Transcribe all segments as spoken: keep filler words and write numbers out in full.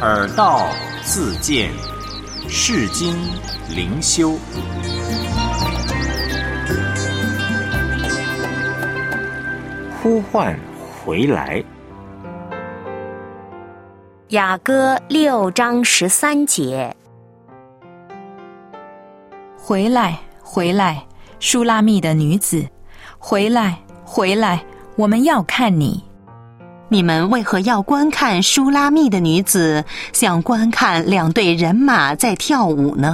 耳道自见，世经灵修。呼唤回来。 雅歌六章十三节， 回来，回来，舒拉密的女子，回来，回来，我们要看你。 你们为何要观看舒拉密的女子，像观看两队人马在跳舞呢？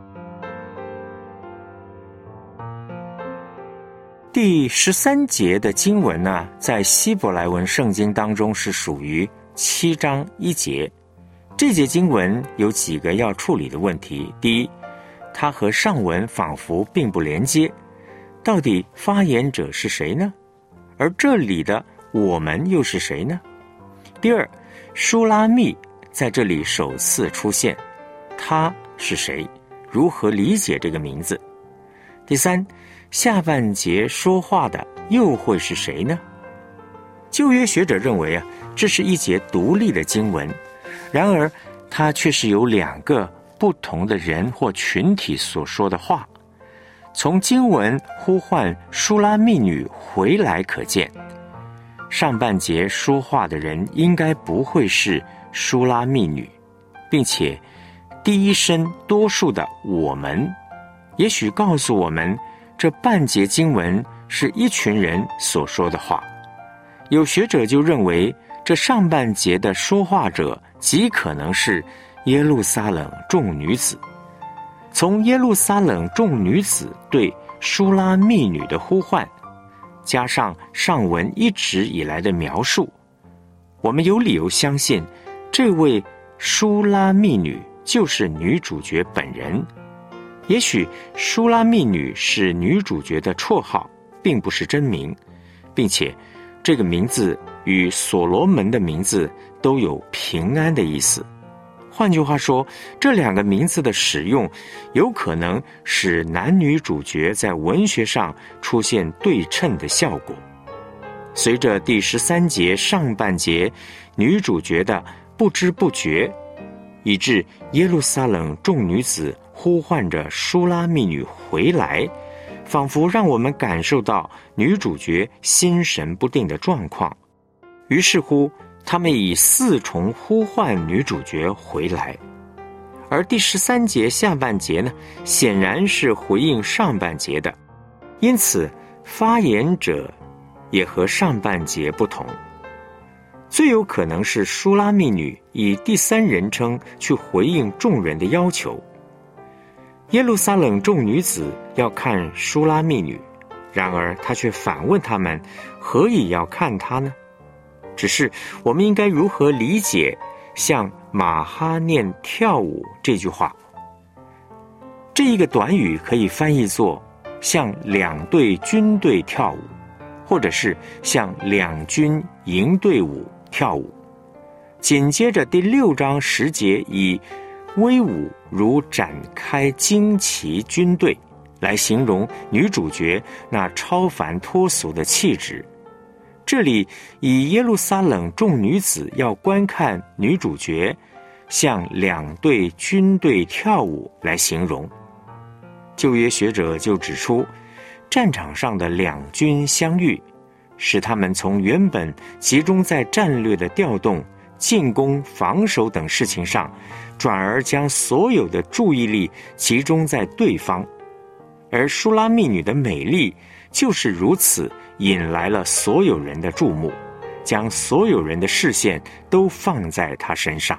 第十三节的经文呢，在希伯来文圣经当中是属于七章一节。这节经文有几个要处理的问题。第一，它和上文仿佛并不连接，到底发言者是谁呢？而这里的我们又是谁呢？第二，舒拉密在这里首次出现，他是谁？如何理解这个名字？第三，下半节说话的又会是谁呢？旧约学者认为啊，这是一节独立的经文，然而它却是由两个不同的人或群体所说的话。从经文呼唤舒拉密女回来可见，上半节说话的人应该不会是舒拉密女，并且第一身多数的我们也许告诉我们，这半节经文是一群人所说的话。有学者就认为，这上半节的说话者极可能是耶路撒冷众女子。从耶路撒冷众女子对舒拉密女的呼唤，加上上文一直以来的描述，我们有理由相信，这位舒拉密女就是女主角本人。也许舒拉密女是女主角的绰号，并不是真名，并且这个名字与所罗门的名字都有平安的意思。换句话说，这两个名字的使用有可能使男女主角在文学上出现对称的效果。随着第十三节上半节女主角的不知不觉，以致耶路撒冷众女子呼唤着舒拉密女回来，仿佛让我们感受到女主角心神不定的状况。于是乎，他们以四重呼唤女主角回来。而第十三节下半节呢，显然是回应上半节的，因此发言者也和上半节不同。最有可能是舒拉密女以第三人称去回应众人的要求。耶路撒冷众女子要看舒拉密女，然而她却反问他们，何以要看她呢？只是我们应该如何理解像马哈念跳舞这句话？这一个短语可以翻译作像两队军队跳舞，或者是像两军营队伍跳舞。紧接着第六章十节以威武如展开旌旗军队来形容女主角那超凡脱俗的气质。这里以耶路撒冷众女子要观看女主角像两队军队跳舞来形容。旧约学者就指出，战场上的两军相遇，使他们从原本集中在战略的调动、进攻、防守等事情上，转而将所有的注意力集中在对方。而舒拉密女的美丽就是如此引来了所有人的注目，将所有人的视线都放在她身上。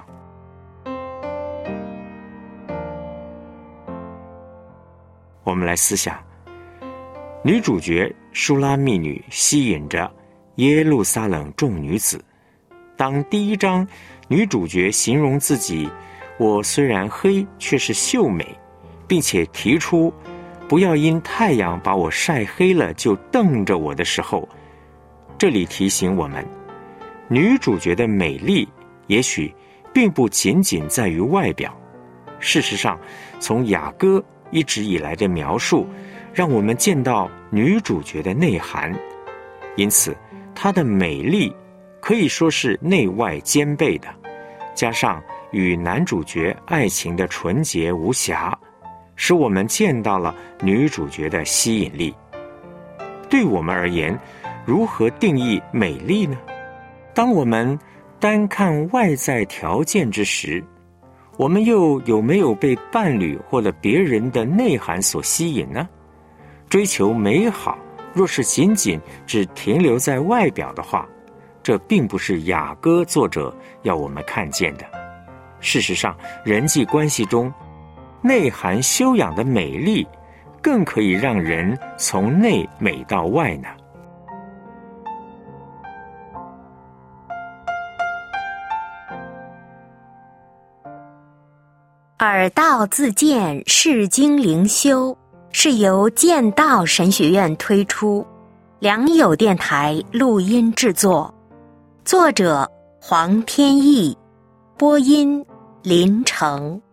我们来思想，女主角舒拉密女吸引着耶路撒冷众女子。当第一章女主角形容自己，我虽然黑，却是秀美，并且提出不要因太阳把我晒黑了就瞪着我的时候，这里提醒我们，女主角的美丽也许并不仅仅在于外表。事实上，从雅歌一直以来的描述，让我们见到女主角的内涵。因此，她的美丽可以说是内外兼备的，加上与男主角爱情的纯洁无瑕，使我们见到了女主角的吸引力。对我们而言，如何定义美丽呢？当我们单看外在条件之时，我们又有没有被伴侣或者别人的内涵所吸引呢？追求美好，若是仅仅只停留在外表的话，这并不是雅歌作者要我们看见的。事实上，人际关系中内涵修养的美丽，更可以让人从内美到外呢。 耳道自荐释经灵修是由剑道神学院推出，良友电台录音制作，作者黄天意，播音林成。